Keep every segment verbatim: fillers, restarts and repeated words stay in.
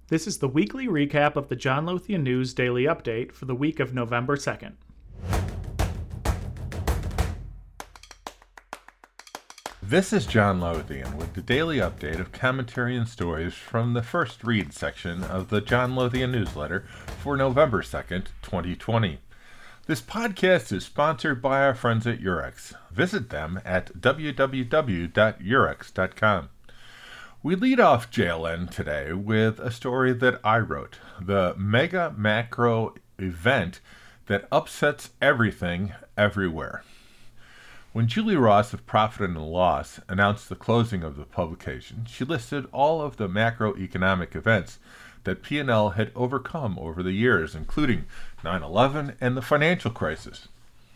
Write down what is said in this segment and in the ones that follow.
This is the weekly recap of the John Lothian News Daily Update for the week of November second. This is John Lothian with the daily update of commentary and stories from the First Read section of the John Lothian newsletter for November second, twenty twenty. This podcast is sponsored by our friends at Eurex. Visit them at w w w dot eurex dot com. We lead off J L N today with a story that I wrote, the mega macro event that upsets everything everywhere. When Julie Ross of Profit and Loss announced the closing of the publication, she listed all of the macroeconomic events that P and L had overcome over the years, including nine eleven and the financial crisis.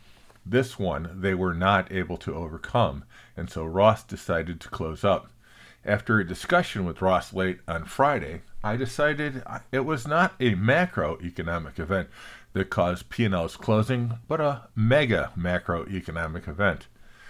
This one they were not able to overcome, and so Ross decided to close up. After a discussion with Ross late on Friday, I decided it was not a macroeconomic event that caused P and L's closing, but a mega macroeconomic event.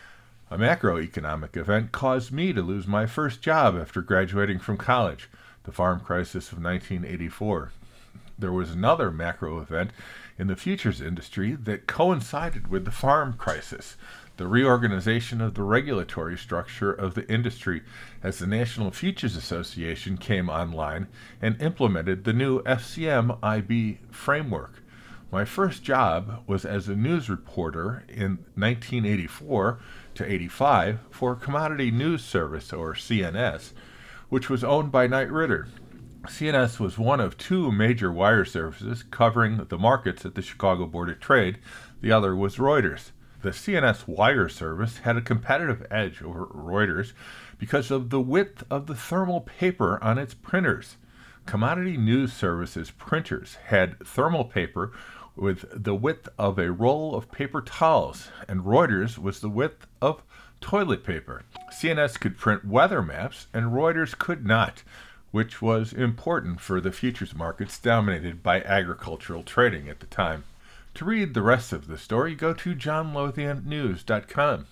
A macroeconomic event caused me to lose my first job after graduating from college, the farm crisis of nineteen eighty-four. There was another macro event in the futures industry that coincided with the farm crisis, the reorganization of the regulatory structure of the industry as the National Futures Association came online and implemented the new F C M I B framework. My first job was as a news reporter in nineteen eighty-four to eighty-five for Commodity News Service, or C N S, which was owned by Knight Ridder. C N S was one of two major wire services covering the markets at the Chicago Board of Trade. The other was Reuters. The C N S wire service had a competitive edge over Reuters because of the width of the thermal paper on its printers. Commodity News Service's printers had thermal paper with the width of a roll of paper towels, and Reuters was the width of toilet paper. C N S could print weather maps, and Reuters could not, which was important for the futures markets dominated by agricultural trading at the time. To read the rest of the story, go to john lothian news dot com.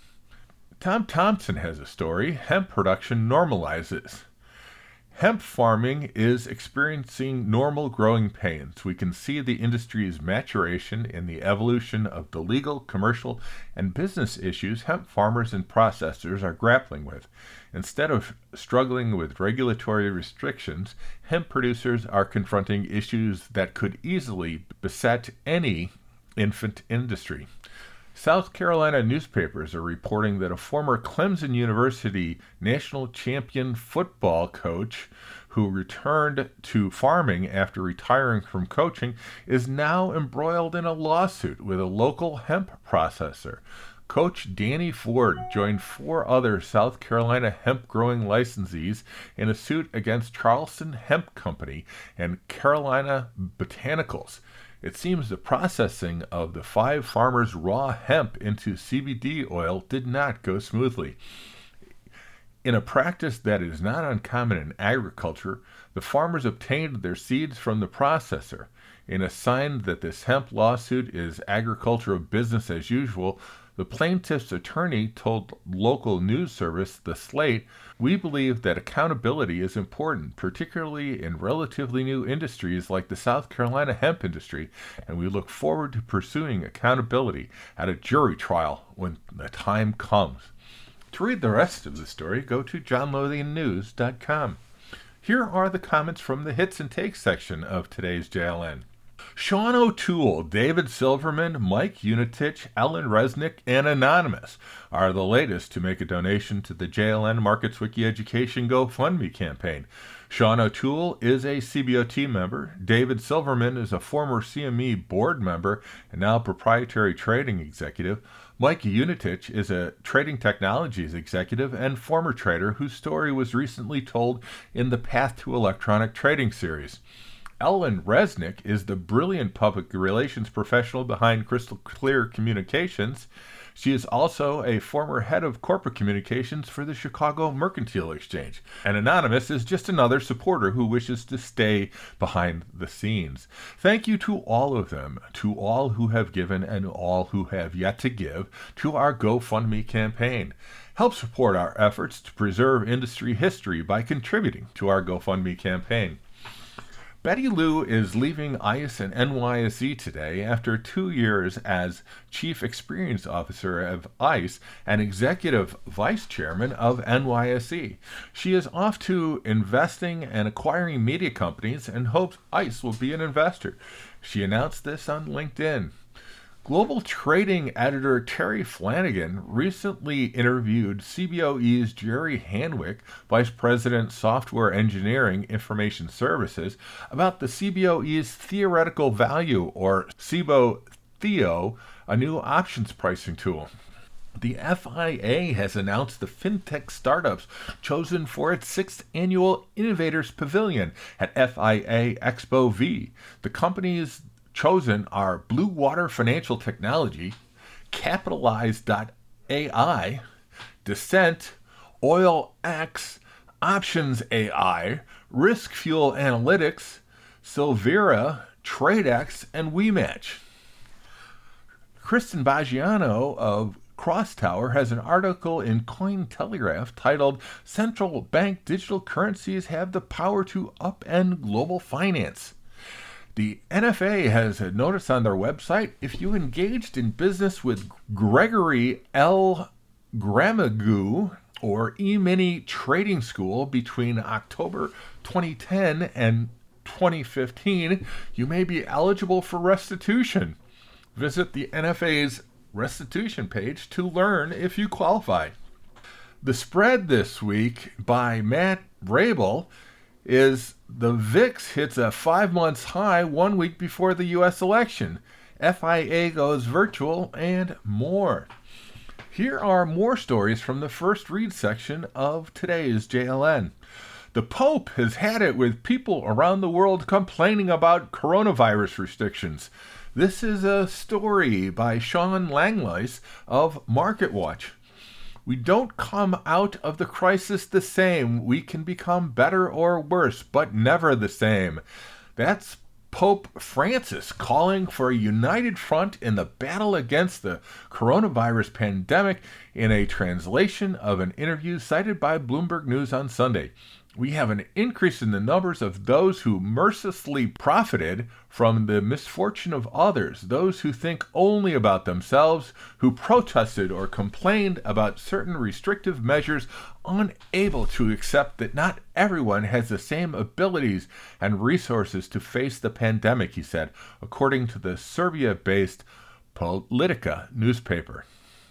Tom Thompson has a story, Hemp Production Normalizes. Hemp farming is experiencing normal growing pains. We can see the industry's maturation in the evolution of the legal, commercial, and business issues hemp farmers and processors are grappling with. Instead of struggling with regulatory restrictions, hemp producers are confronting issues that could easily beset any infant industry. South Carolina newspapers are reporting that a former Clemson University national champion football coach who returned to farming after retiring from coaching is now embroiled in a lawsuit with a local hemp processor. Coach Danny Ford joined four other South Carolina hemp-growing licensees in a suit against Charleston Hemp Company and Carolina Botanicals. It seems the processing of the five farmers' raw hemp into C B D oil did not go smoothly. In a practice that is not uncommon in agriculture, the farmers obtained their seeds from the processor. In a sign that this hemp lawsuit is agricultural business as usual, the plaintiff's attorney told local news service The Slate, "We believe that accountability is important, particularly in relatively new industries like the South Carolina hemp industry, and we look forward to pursuing accountability at a jury trial when the time comes." To read the rest of the story, go to john lothian news dot com. Here are the comments from the Hits and Takes section of today's J L N. Sean O'Toole, David Silverman, Mike Unitich, Ellen Resnick, and Anonymous are the latest to make a donation to the J L N Markets Wiki Education GoFundMe campaign. Sean O'Toole is a C B O T member. David Silverman is a former C M E board member and now proprietary trading executive. Mike Unitich is a trading technologies executive and former trader whose story was recently told in the Path to Electronic Trading series. Ellen Resnick is the brilliant public relations professional behind Crystal Clear Communications. She is also a former head of corporate communications for the Chicago Mercantile Exchange. And Anonymous is just another supporter who wishes to stay behind the scenes. Thank you to all of them, to all who have given and all who have yet to give to our GoFundMe campaign. Help support our efforts to preserve industry history by contributing to our GoFundMe campaign. Betty Lou is leaving ICE and N Y S E today after two years as Chief Experience Officer of ICE and Executive Vice Chairman of N Y S E. She is off to investing and acquiring media companies and hopes ICE will be an investor. She announced this on LinkedIn. Global Trading editor Terry Flanagan recently interviewed C B O E's Jerry Hanwick, Vice President Software Engineering Information Services, about the C B O E's Theoretical Value, or C B O Theo, a new options pricing tool. The F I A has announced the fintech startups chosen for its sixth annual Innovators Pavilion at F I A Expo V. The companies chosen are Blue Water Financial Technology, Capitalize dot A I, Descent, OilX, Options A I, Risk Fuel Analytics, Silvera, TradeX, and WeMatch. Kristen Baggiano of Crosstower has an article in Cointelegraph titled "Central Bank Digital Currencies Have the Power to Upend Global Finance." The N F A has a notice on their website: if you engaged in business with Gregory L. Gramagoo or E-Mini Trading School between October twenty ten and twenty fifteen, you may be eligible for restitution. Visit the N F A's restitution page to learn if you qualify. The spread this week by Matt Rabel is the V I X hits a five-month high one week before the U S election. F I A goes virtual, and more. Here are more stories from the first read section of today's J L N. The Pope has had it with people around the world complaining about coronavirus restrictions. This is a story by Sean Langlois of MarketWatch. We don't come out of the crisis the same. We can become better or worse, but never the same. That's Pope Francis calling for a united front in the battle against the coronavirus pandemic in a translation of an interview cited by Bloomberg News on Sunday. We have an increase in the numbers of those who mercilessly profited from the misfortune of others, those who think only about themselves, who protested or complained about certain restrictive measures, unable to accept that not everyone has the same abilities and resources to face the pandemic, he said, according to the Serbia-based Politika newspaper.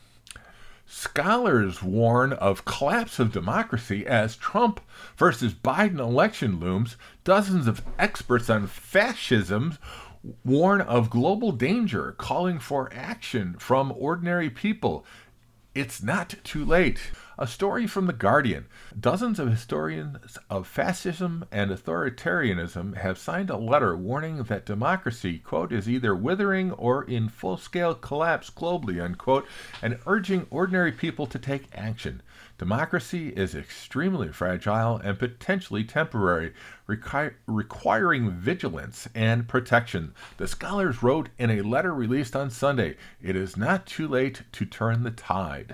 Scholars warn of collapse of democracy as Trump versus Biden election looms. Dozens of experts on fascism warn of global danger, calling for action from ordinary people. It's not too late. A story from The Guardian. Dozens of historians of fascism and authoritarianism have signed a letter warning that democracy, quote, is either withering or in full-scale collapse globally, unquote, and urging ordinary people to take action. Democracy is extremely fragile and potentially temporary, requi- requiring vigilance and protection. The scholars wrote in a letter released on Sunday, "It is not too late to turn the tide."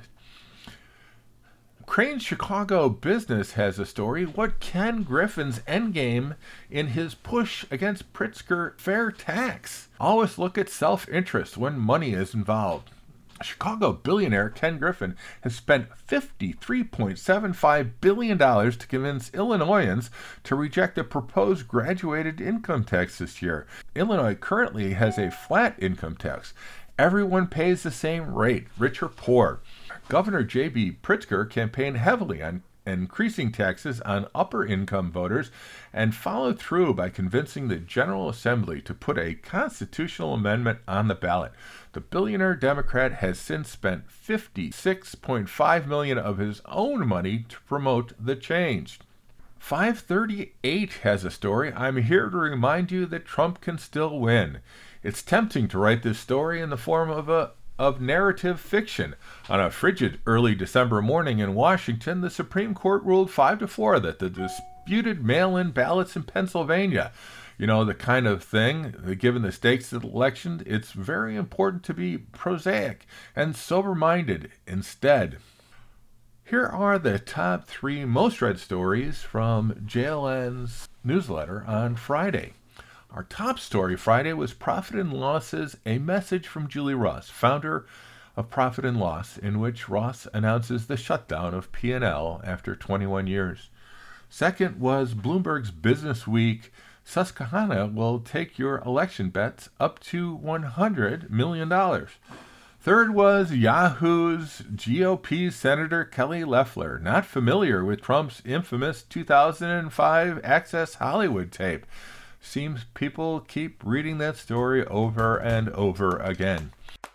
Crain's Chicago Business has a story: what Ken Griffin's endgame in his push against Pritzker fair tax? Always look at self-interest when money is involved. Chicago billionaire Ken Griffin has spent fifty-three point seven five billion dollars to convince Illinoisans to reject a proposed graduated income tax this year. Illinois currently has a flat income tax. Everyone pays the same rate, rich or poor. Governor J B Pritzker campaigned heavily on increasing taxes on upper-income voters and followed through by convincing the General Assembly to put a constitutional amendment on the ballot. The billionaire Democrat has since spent fifty-six point five million dollars of his own money to promote the change. five thirty-eight has a story. I'm here to remind you that Trump can still win. It's tempting to write this story in the form of a of narrative fiction. On a frigid early December morning in Washington, the Supreme Court ruled five to four that the disputed mail-in ballots in Pennsylvania, you know, the kind of thing, given the stakes of the election, it's very important to be prosaic and sober-minded instead. Here are the top three most read stories from J L N's newsletter on Friday. Our top story Friday was Profit and Losses, a message from Julie Ross, founder of Profit and Loss, in which Ross announces the shutdown of P and L after twenty-one years. Second was Bloomberg's Business Week. Susquehanna will take your election bets up to one hundred million dollars. Third was Yahoo's G O P Senator Kelly Loeffler, not familiar with Trump's infamous two thousand five Access Hollywood tape. Seems people keep reading that story over and over again.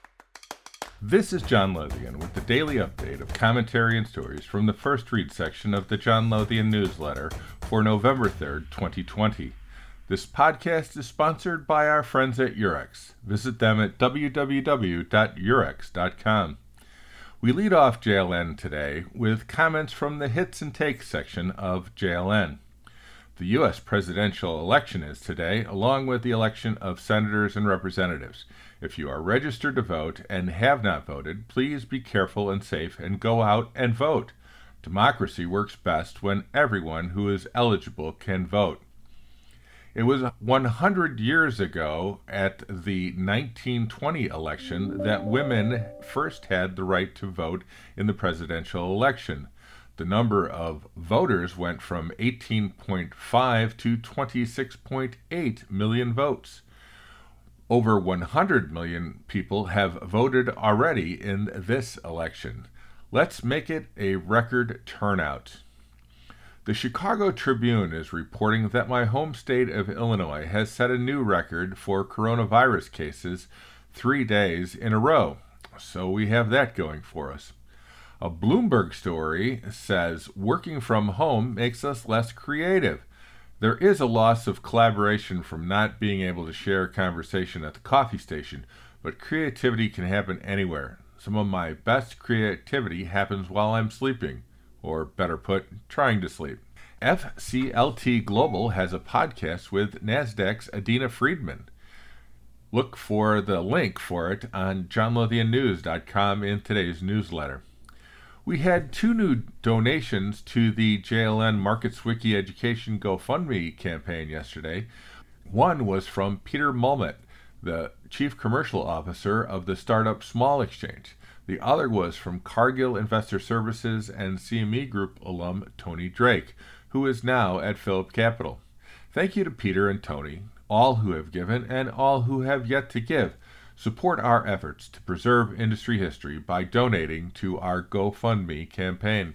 This is John Lothian with the daily update of commentary and stories from the First Read section of the John Lothian newsletter for November third, twenty twenty. This podcast is sponsored by our friends at Eurex. Visit them at w w w dot eurex dot com. We lead off J L N today with comments from the Hits and Takes section of J L N. The U S presidential election is today, along with the election of senators and representatives. If you are registered to vote and have not voted, please be careful and safe and go out and vote. Democracy works best when everyone who is eligible can vote. It was one hundred years ago at the nineteen twenty election that women first had the right to vote in the presidential election. The number of voters went from eighteen point five to twenty-six point eight million votes. Over one hundred million people have voted already in this election. Let's make it a record turnout. The Chicago Tribune is reporting that my home state of Illinois has set a new record for coronavirus cases three days in a row. So we have that going for us. A Bloomberg story says working from home makes us less creative. There is a loss of collaboration from not being able to share a conversation at the coffee station, but creativity can happen anywhere. Some of my best creativity happens while I'm sleeping, or better put, trying to sleep. F C L T Global has a podcast with NASDAQ's Adina Friedman. Look for the link for it on john lothian news dot com in today's newsletter. We had two new donations to the J L N MarketsWiki Education GoFundMe campaign yesterday. One was from Peter Mulmet, the Chief Commercial Officer of the startup Small Exchange. The other was from Cargill Investor Services and C M E Group alum Tony Drake, who is now at Phillip Capital. Thank you to Peter and Tony, all who have given and all who have yet to give. Support our efforts to preserve industry history by donating to our GoFundMe campaign.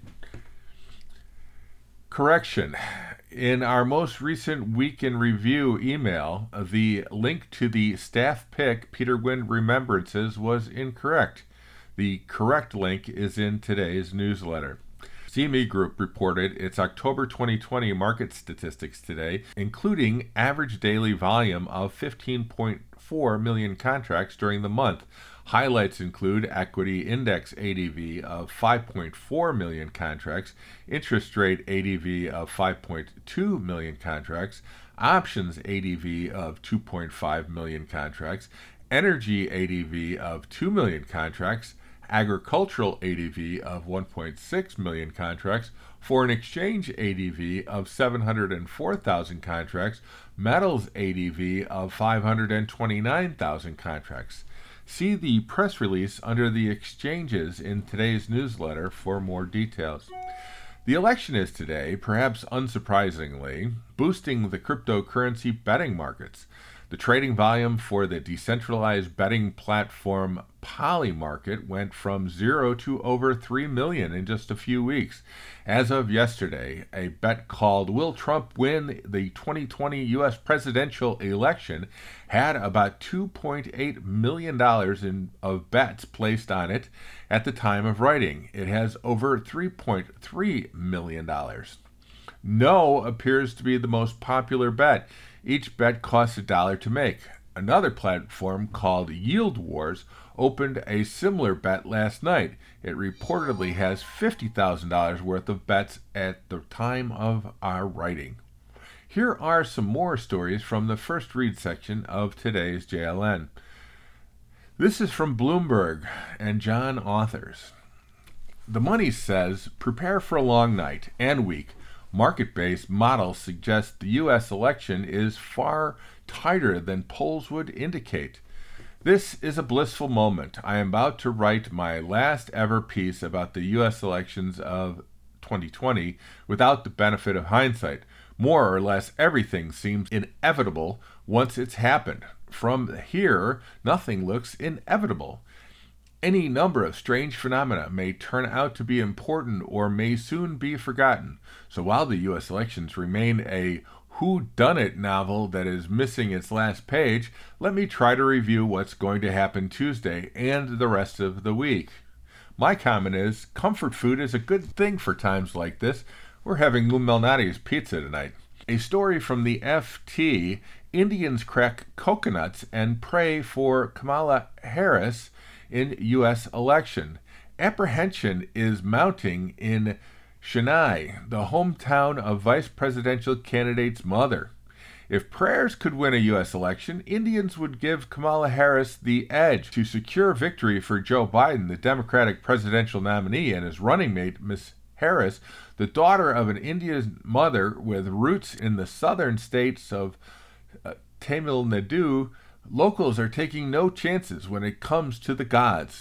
Correction. In our most recent Week in Review email, the link to the staff pick Peter Wind Remembrances was incorrect. The correct link is in today's newsletter. C M E Group reported its October twenty twenty market statistics today, including average daily volume of fifteen point four million contracts during the month. Highlights include equity index A D V of five point four million contracts, interest rate A D V of five point two million contracts, options A D V of two point five million contracts, energy A D V of two million contracts, agricultural A D V of one point six million contracts, foreign exchange A D V of seven hundred four thousand contracts, metals A D V of five hundred twenty-nine thousand contracts. See the press release under the exchanges in today's newsletter for more details. The election is today, perhaps unsurprisingly, boosting the cryptocurrency betting markets. The trading volume for the decentralized betting platform Polymarket went from zero to over three million in just a few weeks. As of yesterday, a bet called "Will Trump Win the twenty twenty U S Presidential Election?" had about two point eight million dollars in, of bets placed on it at the time of writing. It has over three point three million dollars. No appears to be the most popular bet. Each bet costs a dollar to make. Another platform called Yield Wars opened a similar bet last night. It reportedly has fifty thousand dollars worth of bets at the time of our writing. Here are some more stories from the First Read section of today's J L N. This is from Bloomberg and John Authors. The Money says, prepare for a long night and week. Market-based models suggest the U S election is far tighter than polls would indicate. This is a blissful moment. I am about to write my last ever piece about the U S elections of twenty twenty without the benefit of hindsight. More or less everything seems inevitable once it's happened. From here, nothing looks inevitable. Any number of strange phenomena may turn out to be important or may soon be forgotten. So while the U S elections remain a whodunit novel that is missing its last page, let me try to review what's going to happen Tuesday and the rest of the week. My comment is, comfort food is a good thing for times like this. We're having Lou Malnati's pizza tonight. A story from the F T, Indians crack coconuts and pray for Kamala Harris in U S election. Apprehension is mounting in Chennai, the hometown of vice presidential candidate's mother. If prayers could win a U S election, Indians would give Kamala Harris the edge to secure victory for Joe Biden, the Democratic presidential nominee, and his running mate, Miss Harris, the daughter of an Indian mother with roots in the southern states of uh, Tamil Nadu. Locals are taking no chances when it comes to the gods.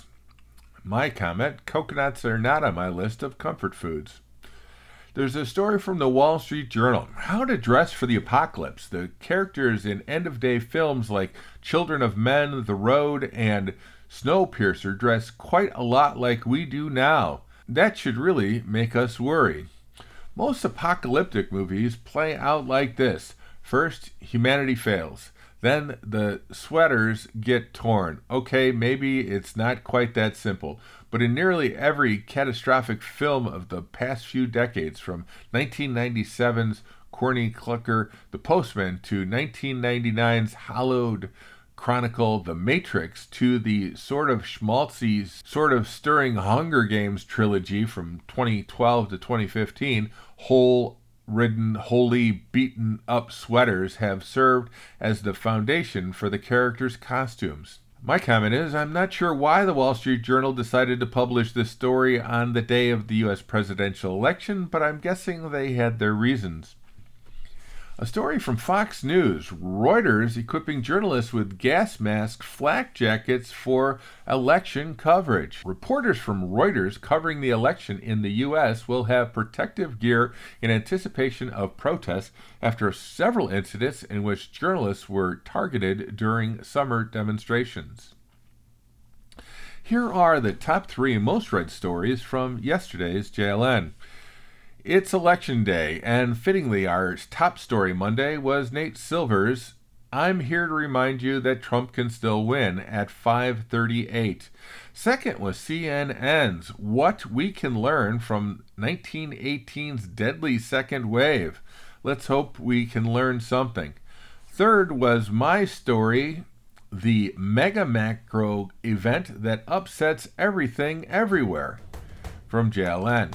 My comment, coconuts are not on my list of comfort foods. There's a story from the Wall Street Journal. How to dress for the apocalypse. The characters in end-of-day films like Children of Men, The Road, and Snowpiercer dress quite a lot like we do now. That should really make us worry. Most apocalyptic movies play out like this. First, humanity fails. Then the sweaters get torn. Okay, maybe it's not quite that simple, but in nearly every catastrophic film of the past few decades, from nineteen ninety-seven's Corny Clucker, The Postman, to nineteen ninety-nine's hallowed chronicle The Matrix, to the sort of schmaltzy, sort of stirring Hunger Games trilogy from twenty twelve to twenty fifteen, whole ridden, wholly beaten up sweaters have served as the foundation for the characters' costumes. My comment is, I'm not sure why the Wall Street Journal decided to publish this story on the day of the U S presidential election, but I'm guessing they had their reasons. A story from Fox News. Reuters equipping journalists with gas mask flak jackets for election coverage. Reporters from Reuters covering the election in the U S will have protective gear in anticipation of protests after several incidents in which journalists were targeted during summer demonstrations. Here are the top three most read stories from yesterday's J L N. It's election day, and fittingly, our top story Monday was Nate Silver's "I'm here to remind you that Trump can still win" at five thirty-eight. Second was C N N's "What We Can Learn from nineteen eighteen's Deadly Second Wave." Let's hope we can learn something. Third was my story, "The Mega Macro Event That Upsets Everything Everywhere," from J L N.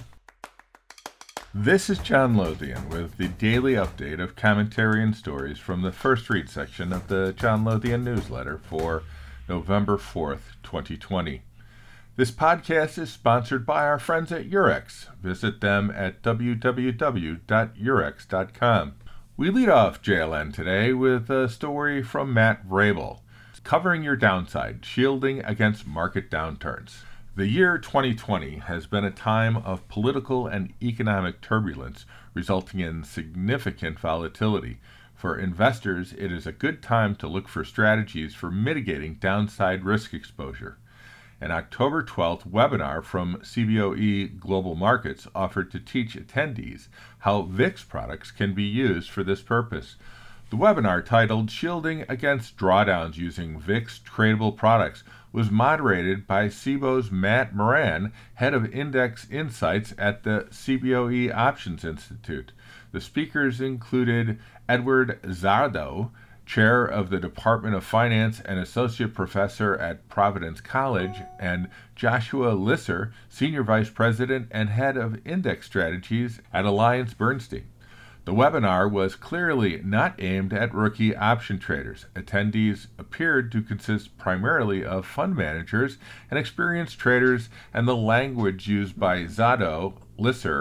This is John Lothian with the daily update of commentary and stories from the first read section of the John Lothian newsletter for November fourth, twenty twenty. This podcast is sponsored by our friends at Eurex. Visit them at w w w dot eurex dot com. We lead off J L N today with a story from Matt Vrabel, "Covering Your Downside, Shielding Against Market Downturns." The year twenty twenty has been a time of political and economic turbulence, resulting in significant volatility. For investors, it is a good time to look for strategies for mitigating downside risk exposure. An October twelfth webinar from C B O E Global Markets offered to teach attendees how V I X products can be used for this purpose. The webinar, titled "Shielding Against Drawdowns Using V I X Tradable Products," was moderated by C B O E's Matt Moran, head of Index Insights at the C B O E Options Institute. The speakers included Edward Zardo, chair of the Department of Finance and associate professor at Providence College, and Joshua Lisser, senior vice president and head of index strategies at Alliance Bernstein. The webinar was clearly not aimed at rookie option traders. Attendees appeared to consist primarily of fund managers and experienced traders, and the language used by Zado, Lisser,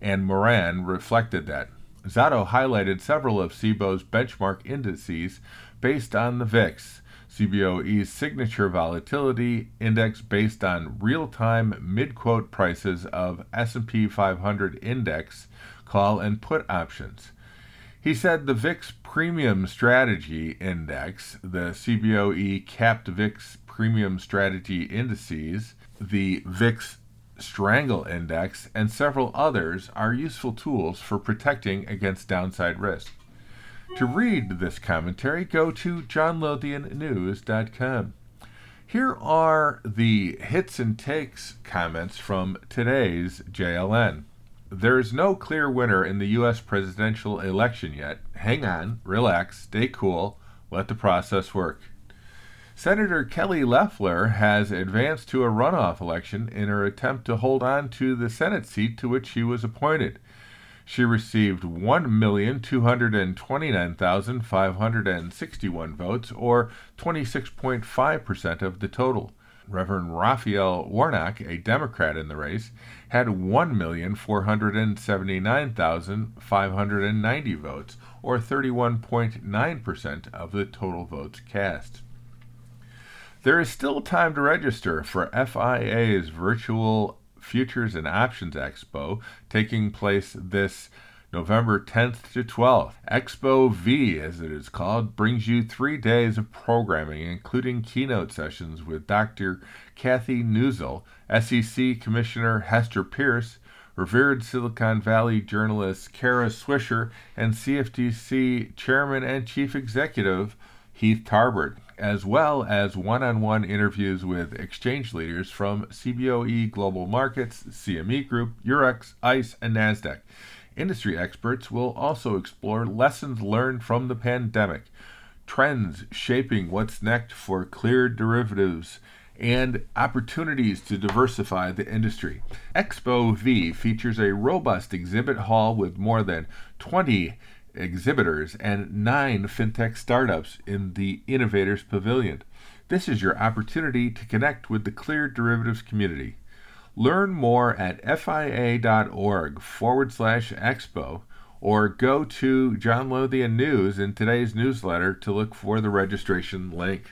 and Moran reflected that. Zotto highlighted several of C B O E's benchmark indices based on the V I X, C B O E's signature volatility index based on real-time mid-quote prices of S and P five hundred index call and put options. He said the V I X Premium Strategy Index, the C B O E Capped V I X Premium Strategy Indices, the V I X Strangle Index, and several others are useful tools for protecting against downside risk. To read this commentary, go to john lothian news dot com. Here are the hits and takes comments from today's J L N. There is no clear winner in the U S presidential election yet. Hang on, relax, stay cool, let the process work. Senator Kelly Loeffler has advanced to a runoff election in her attempt to hold on to the Senate seat to which she was appointed. She received one million two hundred twenty-nine thousand five hundred sixty-one votes, or twenty-six point five percent of the total. Reverend Raphael Warnock, a Democrat in the race, had one million four hundred seventy-nine thousand five hundred ninety votes, or thirty-one point nine percent of the total votes cast. There is still time to register for F I A's virtual Futures and Options Expo taking place this November tenth to twelfth. Expo V, as it is called, brings you three days of programming, including keynote sessions with Doctor Kathy Newsel, S E C Commissioner Hester Pierce, revered Silicon Valley journalist Kara Swisher, and C F T C Chairman and Chief Executive Heath Tarbert, as well as one-on-one interviews with exchange leaders from C B O E Global Markets, C M E Group, Eurex, ICE, and NASDAQ. Industry experts will also explore lessons learned from the pandemic, trends shaping what's next for cleared derivatives, and opportunities to diversify the industry. Expo V features a robust exhibit hall with more than twenty exhibitors and nine fintech startups in the Innovators Pavilion. This is your opportunity to connect with the cleared derivatives community. Learn more at fia.org forward slash expo or go to John Lothian News in today's newsletter to look for the registration link.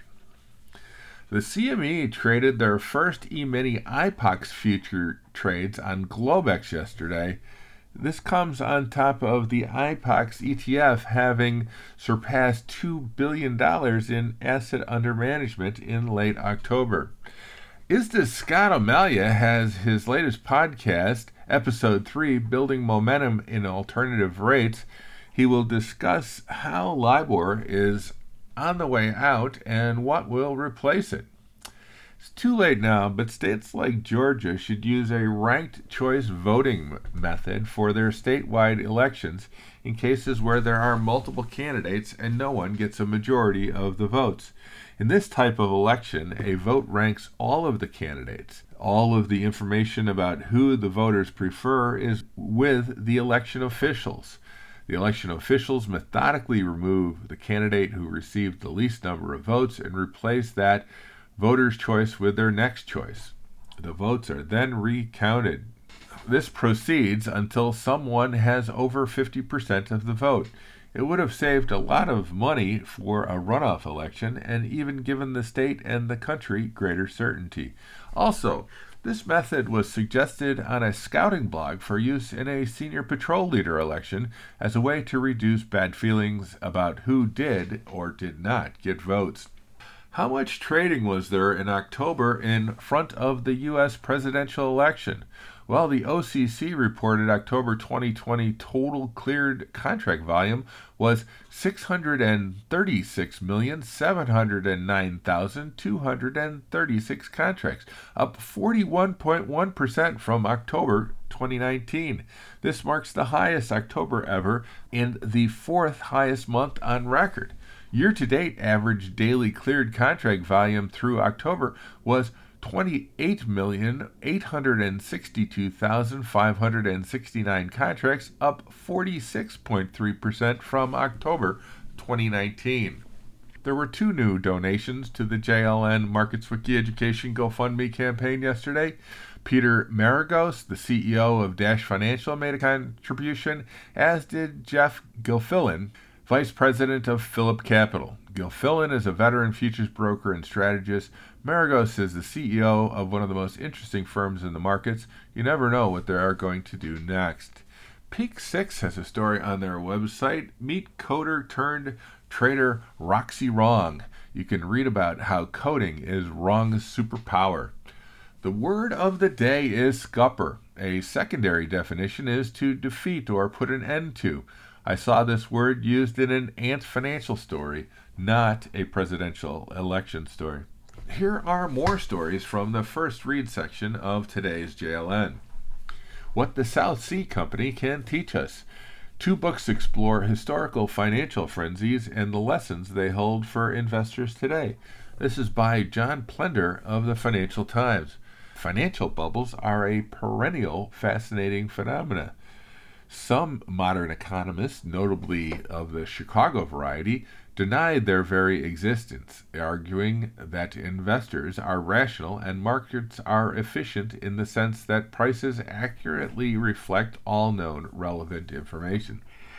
The C M E traded their first E-mini I POX future trades on Globex yesterday. This comes on top of the I POX E T F having surpassed two billion dollars in asset under management in late October. ISDA's Scott O'Malia has his latest podcast, Episode three, Building Momentum in Alternative Rates. He will discuss how LIBOR is on the way out and what will replace it. It's too late now, but states like Georgia should use a ranked choice voting method for their statewide elections in cases where there are multiple candidates and no one gets a majority of the votes. In this type of election, a vote ranks all of the candidates. All of the information about who the voters prefer is with the election officials. The election officials methodically remove the candidate who received the least number of votes and replace that voter's choice with their next choice. The votes are then recounted. This proceeds until someone has over fifty percent of the vote. It would have saved a lot of money for a runoff election and even given the state and the country greater certainty. Also, this method was suggested on a scouting blog for use in a senior patrol leader election as a way to reduce bad feelings about who did or did not get votes. How much trading was there in October in front of the U S presidential election? Well, the O C C reported October twenty twenty total cleared contract volume was six hundred thirty-six million seven hundred nine thousand two hundred thirty-six contracts, up forty-one point one percent from October twenty nineteen. This marks the highest October ever and the fourth highest month on record. Year-to-date average daily cleared contract volume through October was twenty-eight million eight hundred sixty-two thousand five hundred sixty-nine contracts, up forty-six point three percent from October twenty nineteen. There were two new donations to the J L N Markets Wiki Education GoFundMe campaign yesterday. Peter Maragos, the C E O of Dash Financial, made a contribution, as did Jeff Gilfillan, Vice President of Phillip Capital. Gilfillan is a veteran futures broker and strategist. Maragos is the C E O of one of the most interesting firms in the markets. You never know what they are going to do next. Peak Six has a story on their website. Meet coder turned trader Roxy Wrong. You can read about how coding is Wrong's superpower. The word of the day is scupper. A secondary definition is to defeat or put an end to. I saw this word used in an Ant Financial story, not a presidential election story. Here are more stories from the first read section of today's J L N. What the South Sea Company Can Teach Us. Two books explore historical financial frenzies and the lessons they hold for investors today. This is by John Plender of the Financial Times. Financial bubbles are a perennial, fascinating phenomena. Some modern economists, notably of the Chicago variety, denied their very existence, arguing that investors are rational and markets are efficient in the sense that prices accurately reflect all known relevant information.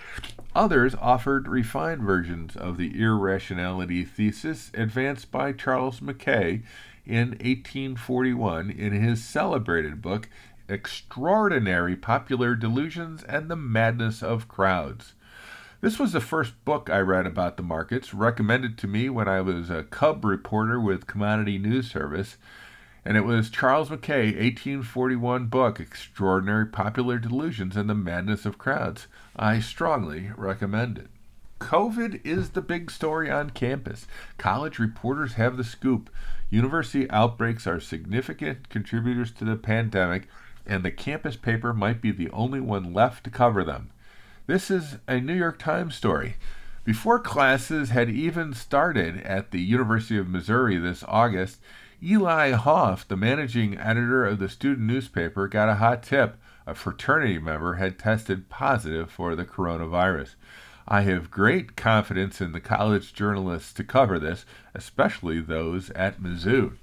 Others offered refined versions of the irrationality thesis advanced by Charles Mackay in eighteen forty-one in his celebrated book, Extraordinary Popular Delusions and the Madness of Crowds. This was the first book I read about the markets, recommended to me when I was a cub reporter with Commodity News Service, and it was Charles Mackay, eighteen forty-one book, Extraordinary Popular Delusions and the Madness of Crowds. I strongly recommend it. COVID is the big story on campus. College reporters have the scoop. University outbreaks are significant contributors to the pandemic, and the campus paper might be the only one left to cover them. This is a New York Times story. Before classes had even started at the University of Missouri this August, Eli Hoff, the managing editor of the student newspaper, got a hot tip. A fraternity member had tested positive for the coronavirus. I have great confidence in the college journalists to cover this, especially those at Mizzou.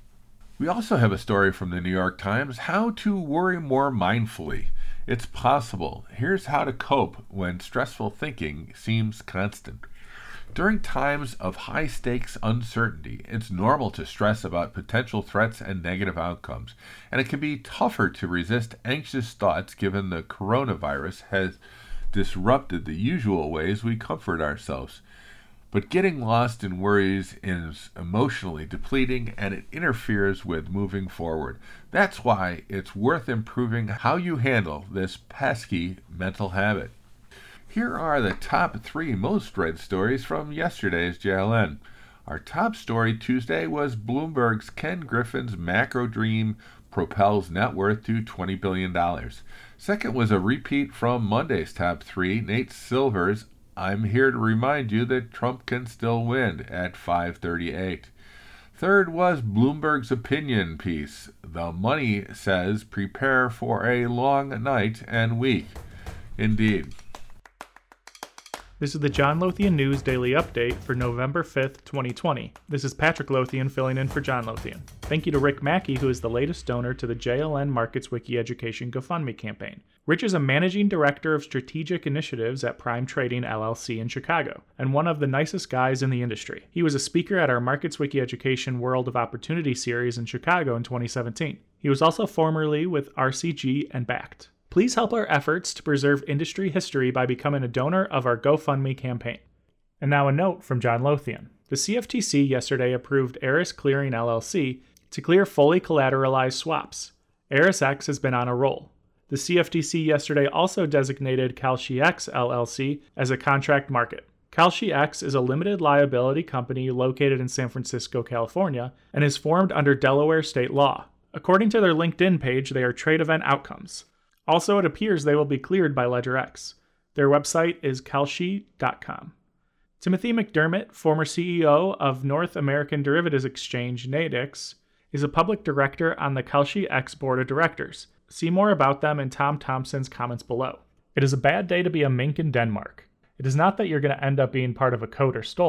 We also have a story from the New York Times, How to Worry More Mindfully. It's possible. Here's how to cope when stressful thinking seems constant. During times of high-stakes uncertainty, it's normal to stress about potential threats and negative outcomes, and it can be tougher to resist anxious thoughts given the coronavirus has disrupted the usual ways we comfort ourselves. But getting lost in worries is emotionally depleting, and it interferes with moving forward. That's why it's worth improving how you handle this pesky mental habit. Here are the top three most read stories from yesterday's J L N. Our top story Tuesday was Bloomberg's Ken Griffin's macro dream propels net worth to twenty billion dollars. Second was a repeat from Monday's top three, Nate Silver's I'm here to remind you that Trump can still win at five thirty-eight. Third was Bloomberg's opinion piece. The Money says prepare for a long night and week. Indeed. This is the John Lothian News Daily Update for November fifth, twenty twenty. This is Patrick Lothian filling in for John Lothian. Thank you to Rick Mackey, who is the latest donor to the J L N Markets Wiki Education GoFundMe campaign. Rich is a managing director of strategic initiatives at Prime Trading L L C in Chicago, and one of the nicest guys in the industry. He was a speaker at our Markets Wiki Education World of Opportunity series in Chicago in twenty seventeen. He was also formerly with R C G and Bakkt. Please help our efforts to preserve industry history by becoming a donor of our GoFundMe campaign. And now a note from John Lothian. The C F T C yesterday approved Eris Clearing L L C to clear fully collateralized swaps. ErisX has been on a roll. The C F T C yesterday also designated CalShiEx L L C as a contract market. CalShiEx is a limited liability company located in San Francisco, California, and is formed under Delaware state law. According to their LinkedIn page, they are trade event outcomes. Also, it appears they will be cleared by LedgerX. Their website is calshi dot com. Timothy McDermott, former C E O of North American Derivatives Exchange, Nadex, is a public director on the CalShiEx board of directors. See more about them in Tom Thompson's comments below. It is a bad day to be a mink in Denmark. It is not that you're going to end up being part of a code or stole,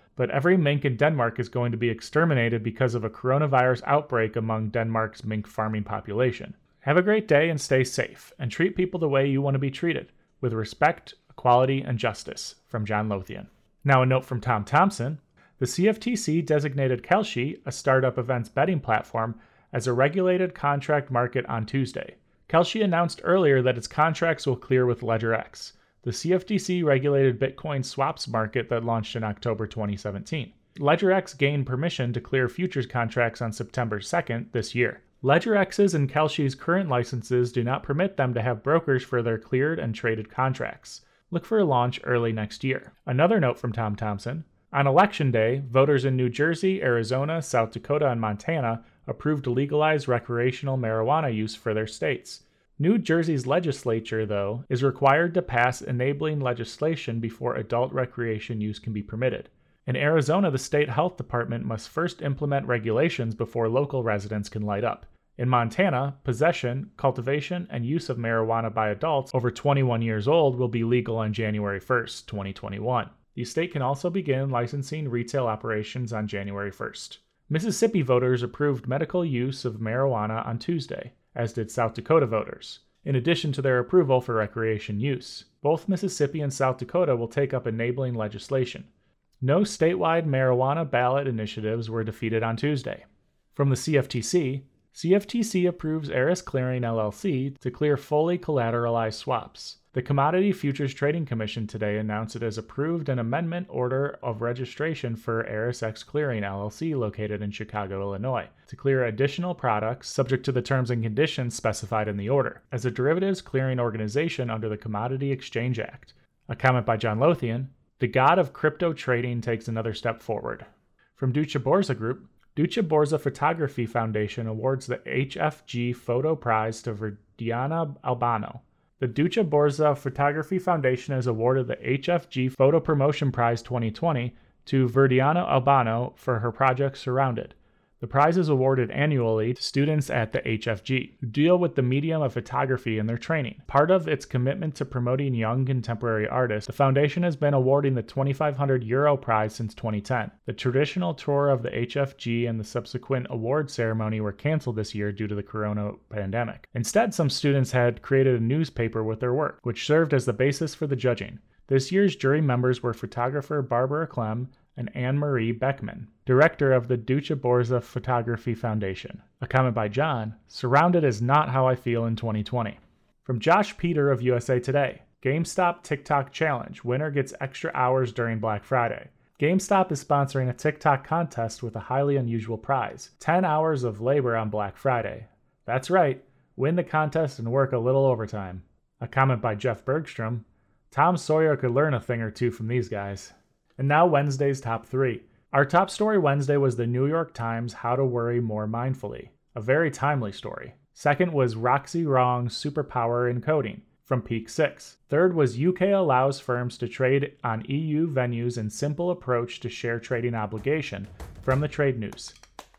but every mink in Denmark is going to be exterminated because of a coronavirus outbreak among Denmark's mink farming population. Have a great day and stay safe, and treat people the way you want to be treated, with respect, equality, and justice. From John Lothian. Now a note from Tom Thompson. The C F T C designated Kalshi, a startup events betting platform, as a regulated contract market on Tuesday. Kalshi announced earlier that its contracts will clear with LedgerX, the C F T C-regulated Bitcoin swaps market that launched in October twenty seventeen. LedgerX gained permission to clear futures contracts on September second this year. LedgerX's and Kalshi's current licenses do not permit them to have brokers for their cleared and traded contracts. Look for a launch early next year. Another note from Tom Thompson. On Election Day, voters in New Jersey, Arizona, South Dakota, and Montana approved to legalize recreational marijuana use for their states. New Jersey's legislature, though, is required to pass enabling legislation before adult recreation use can be permitted. In Arizona, the state health department must first implement regulations before local residents can light up. In Montana, possession, cultivation, and use of marijuana by adults over twenty-one years old will be legal on January first, twenty twenty-one. The state can also begin licensing retail operations on January first. Mississippi voters approved medical use of marijuana on Tuesday, as did South Dakota voters, in addition to their approval for recreation use. Both Mississippi and South Dakota will take up enabling legislation. No statewide marijuana ballot initiatives were defeated on Tuesday. From the C F T C, C F T C approves Eris Clearing L L C to clear fully collateralized swaps. The Commodity Futures Trading Commission today announced it has approved an amendment order of registration for ErisX Clearing L L C located in Chicago, Illinois, to clear additional products subject to the terms and conditions specified in the order, as a derivatives clearing organization under the Commodity Exchange Act. A comment by John Lothian. The god of crypto trading takes another step forward. From Deutsche Börse Group, Deutsche Börse Photography Foundation awards the H F G Photo Prize to Verdiana Albano. The Deutsche Börse Photography Foundation has awarded the H F G Photo Promotion Prize twenty twenty to Verdiana Albano for her project Surrounded. The prize is awarded annually to students at the H F G who deal with the medium of photography in their training. Part of its commitment to promoting young contemporary artists, the foundation has been awarding the twenty-five hundred euro prize since twenty ten. The traditional tour of the H F G and the subsequent award ceremony were canceled this year due to the corona pandemic. Instead, some students had created a newspaper with their work, which served as the basis for the judging. This year's jury members were photographer Barbara Clem and Anne-Marie Beckman, director of the Deutsche Börse Photography Foundation. A comment by John. Surrounded is not how I feel in twenty twenty. From Josh Peter of U S A Today. GameStop TikTok Challenge. Winner gets extra hours during Black Friday. GameStop is sponsoring a TikTok contest with a highly unusual prize. ten hours of labor on Black Friday. That's right. Win the contest and work a little overtime. A comment by Jeff Bergstrom. Tom Sawyer could learn a thing or two from these guys. And now Wednesday's top three. Our top story Wednesday was the New York Times How to Worry More Mindfully, a very timely story. Second was Roxy Wrong's Superpower in Coding, from Peak six. Third was U K allows firms to trade on E U venues and simple approach to share trading obligation, from the Trade News.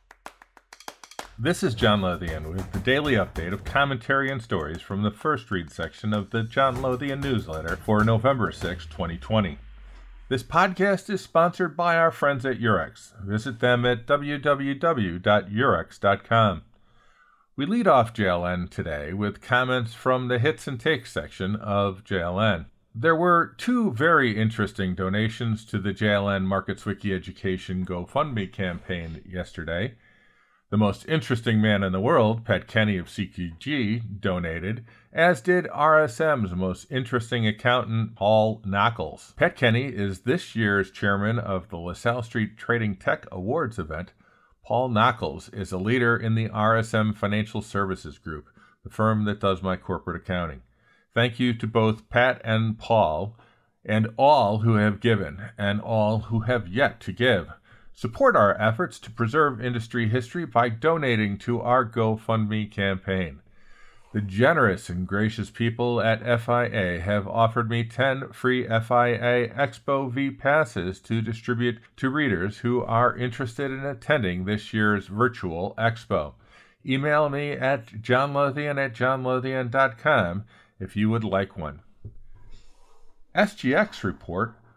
This is John Lothian with the daily update of commentary and stories from the first read section of the John Lothian newsletter for November sixth, twenty twenty. This podcast is sponsored by our friends at Eurex. Visit them at w w w dot eurex dot com. We lead off J L N today with comments from the Hits and Takes section of J L N. There were two very interesting donations to the J L N MarketsWiki Education GoFundMe campaign yesterday. The most interesting man in the world, Pat Kenny of C Q G, donated, as did R S M's most interesting accountant, Paul Knuckles. Pat Kenny is this year's chairman of the LaSalle Street Trading Tech Awards event. Paul Knuckles is a leader in the R S M Financial Services Group, the firm that does my corporate accounting. Thank you to both Pat and Paul, and all who have given, and all who have yet to give. Support our efforts to preserve industry history by donating to our GoFundMe campaign. The generous and gracious people at F I A have offered me ten free F I A Expo V passes to distribute to readers who are interested in attending this year's virtual expo. Email me at johnlothian at johnlothian dot com if you would like one. S G X report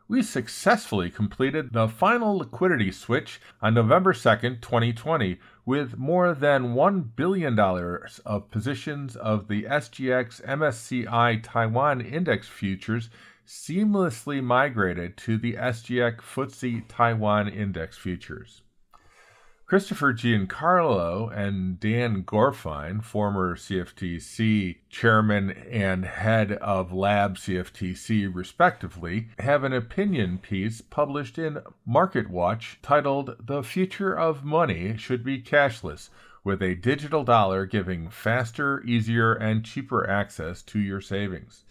We successfully completed the final liquidity switch on November second, twenty twenty, with more than one billion dollars of positions of the S G X M S C I Taiwan Index futures seamlessly migrated to the S G X F T S E Taiwan Index futures. Christopher Giancarlo and Dan Gorfine, former C F T C chairman and head of Lab C F T C respectively, have an opinion piece published in MarketWatch titled "The Future of Money Should Be Cashless, with a Digital Dollar Giving Faster, Easier, and Cheaper Access to Your Savings."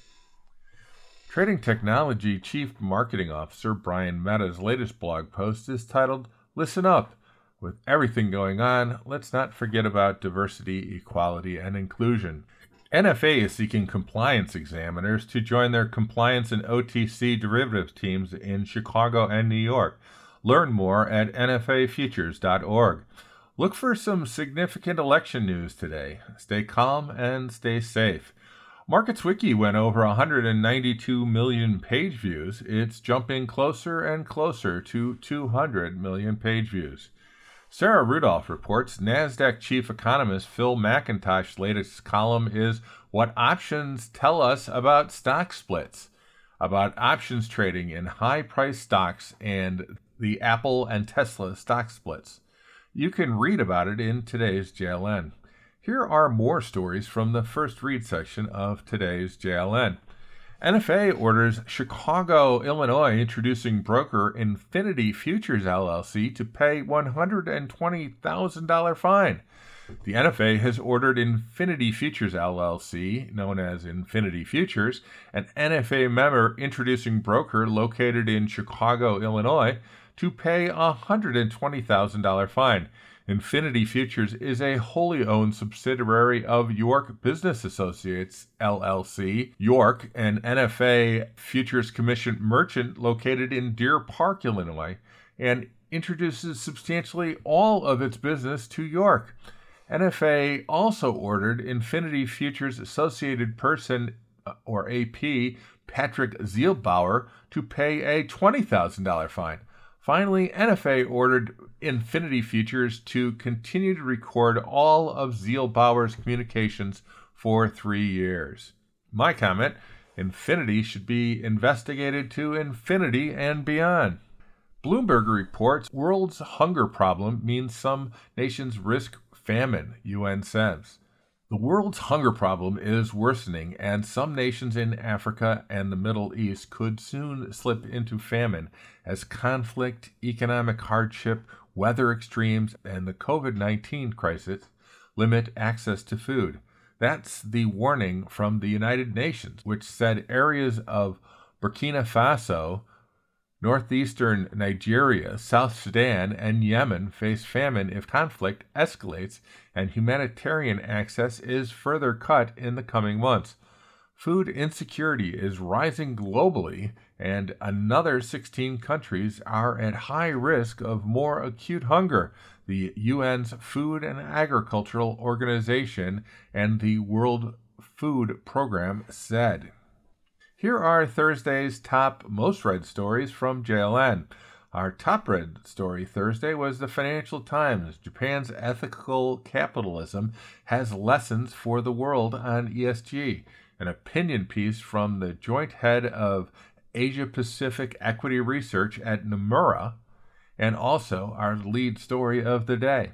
Trading Technology Chief Marketing Officer Brian Mehta's latest blog post is titled "Listen Up. With everything going on, let's not forget about diversity, equality, and inclusion." N F A is seeking compliance examiners to join their compliance and O T C derivatives teams in Chicago and New York. Learn more at N F A futures dot org. Look for some significant election news today. Stay calm and stay safe. MarketsWiki went over one hundred ninety-two million page views. It's jumping closer and closer to two hundred million page views. Sarah Rudolph reports NASDAQ chief economist Phil McIntosh's latest column is "What Options Tell Us About Stock Splits," about options trading in high-priced stocks and the Apple and Tesla stock splits. You can read about it in today's J L N. Here are more stories from the first read section of today's J L N. N F A orders Chicago, Illinois, introducing broker Infinity Futures L L C to pay one hundred twenty thousand dollars fine. The N F A has ordered Infinity Futures L L C, known as Infinity Futures, an N F A member introducing broker located in Chicago, Illinois, to pay a one hundred twenty thousand dollars fine. Infinity Futures is a wholly owned subsidiary of York Business Associates, L L C, York, an N F A Futures Commission merchant located in Deer Park, Illinois, and introduces substantially all of its business to York. N F A also ordered Infinity Futures Associated Person, or A P, Patrick Zielbauer, to pay a twenty thousand dollars fine. Finally, N F A ordered Infinity Futures to continue to record all of Zielbauer's communications for three years. My comment: Infinity should be investigated to infinity and beyond. Bloomberg reports world's hunger problem means some nations risk famine, U N says. The world's hunger problem is worsening, and some nations in Africa and the Middle East could soon slip into famine as conflict, economic hardship, weather extremes, and the covid nineteen crisis limit access to food. That's the warning from the United Nations, which said areas of Burkina Faso, northeastern Nigeria, South Sudan, and Yemen face famine if conflict escalates and humanitarian access is further cut in the coming months. Food insecurity is rising globally, and another sixteen countries are at high risk of more acute hunger, the U N's Food and Agricultural Organization and the World Food Program said. Here are Thursday's top most read stories from J L N. Our top read story Thursday was the Financial Times. Japan's ethical capitalism has lessons for the world on E S G. An opinion piece from the joint head of Asia Pacific Equity Research at Nomura, and also our lead story of the day.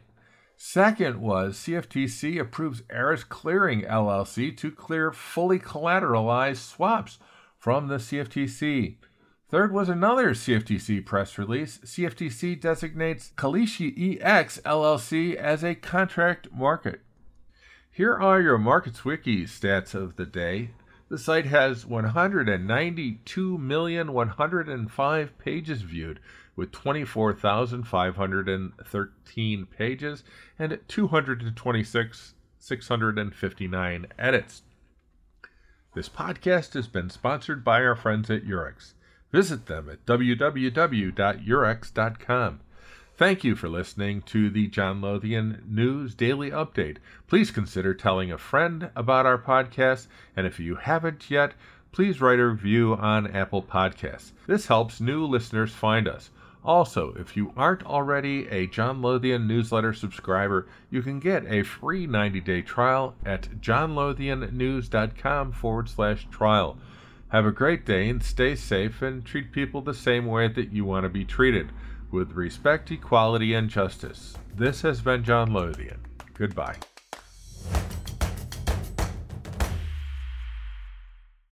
Second was C F T C approves Eris Clearing L L C to clear fully collateralized swaps from the C F T C. Third was another C F T C press release. C F T C designates Kalishi E X L L C as a contract market. Here are your MarketsWiki stats of the day. The site has one hundred ninety-two million one hundred five pages viewed, with twenty-four thousand five hundred thirteen pages and two hundred twenty-six thousand six hundred fifty-nine edits. This podcast has been sponsored by our friends at Eurex. Visit them at w w w dot eurex dot com. Thank you for listening to the John Lothian News Daily Update. Please consider telling a friend about our podcast, and if you haven't yet, please write a review on Apple Podcasts. This helps new listeners find us. Also, if you aren't already a John Lothian newsletter subscriber, you can get a free ninety-day trial at johnlothiannews.com forward slash trial. Have a great day and stay safe, and treat people the same way that you want to be treated, with respect, equality, and justice. This has been John Lothian. Goodbye.